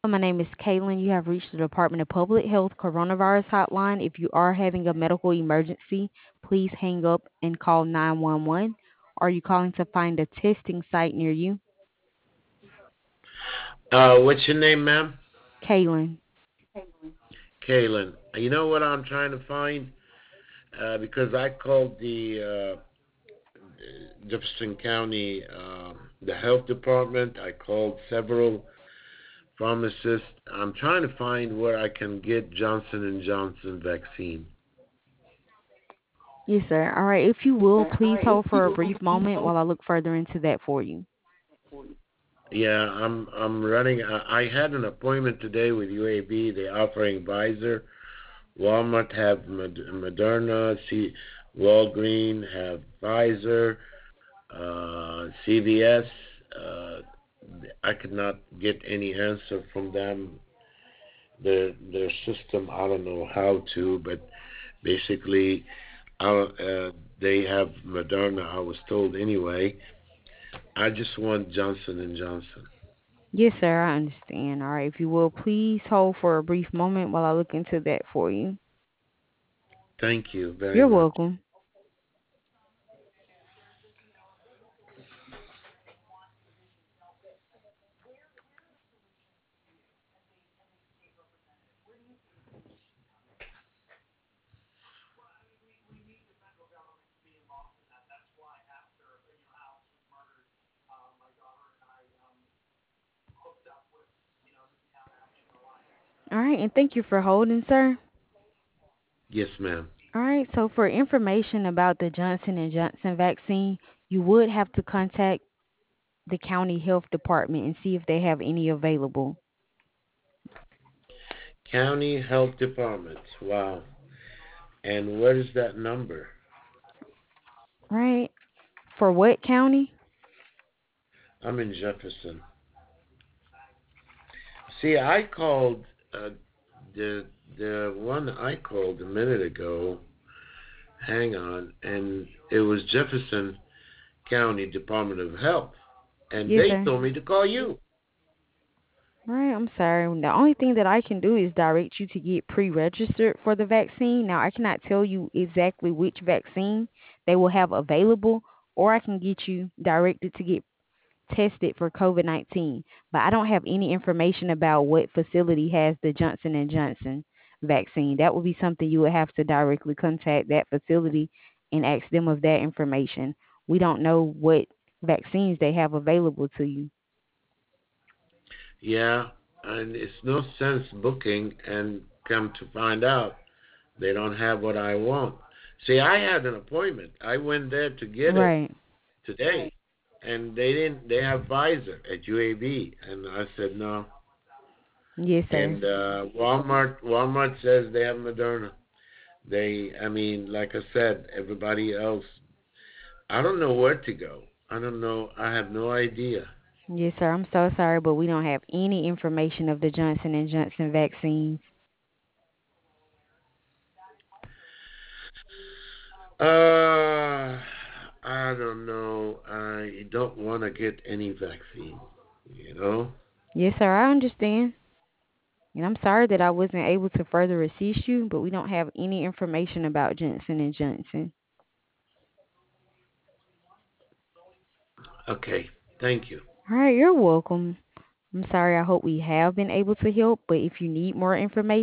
My name is Kaylin. You have reached the Department of Public Health Coronavirus Hotline. If you are having a medical emergency, please hang up and call 911. Are you calling to find a testing site near you? What's your name, ma'am? Kaylin. Kaylin. You know what I'm trying to find? Because I called the Jefferson County, the health department. I called several pharmacists. I'm trying to find where I can get Johnson and Johnson vaccine. Yes, sir. All right. If you will, please hold for a brief moment while I look further into that for you. Yeah, I'm running. I had an appointment today with UAB. They're offering Pfizer. Walmart have Moderna. Walgreen have Pfizer. CVS. I could not get any answer from them. Their system, I don't know how to, but basically, they have Moderna. I was told anyway. I just want Johnson and Johnson. Yes, sir. I understand. All right. If you will, please hold for a brief moment while I look into that for you. Thank you very You're much. welcome. All right. And thank you for holding, sir. Yes, ma'am. All right. So for information about the Johnson and Johnson vaccine, you would have to contact the county health department and see if they have any available. County Health Department. Wow. And what is that number? All right. For what county? I'm in Jefferson. See, I called the the one I called a minute ago. Hang on, and it was Jefferson County Department of Health, and Yes, they sir. told me to call you. All right. I'm sorry. The only thing that I can do is direct you to get pre-registered for the vaccine. Now, I cannot tell you exactly which vaccine they will have available, or I can get you directed to get tested for COVID-19, but I don't have any information about what facility has the Johnson and Johnson vaccine. That would be something you would have to directly contact that facility and ask them of that information. We don't know what vaccines they have available to you. Yeah, and it's no sense booking and come to find out they don't have what I want. See, I had an appointment. I went there to get it Right. today, and they didn't. They have Pfizer at UAB, and I said no. Yes, sir. And Walmart says they have Moderna. I mean, like I said, everybody else. I don't know where to go. I don't know. I have no idea. Yes, sir. I'm so sorry, but we don't have any information of the Johnson and Johnson vaccines. Uh, I don't know. I don't want to get any vaccine. You know. Yes, sir. I understand. And I'm sorry that I wasn't able to further assist you, but we don't have any information about Johnson and Johnson. Okay. Thank you. All right, you're welcome. I'm sorry. I hope we have been able to help, but if you need more information,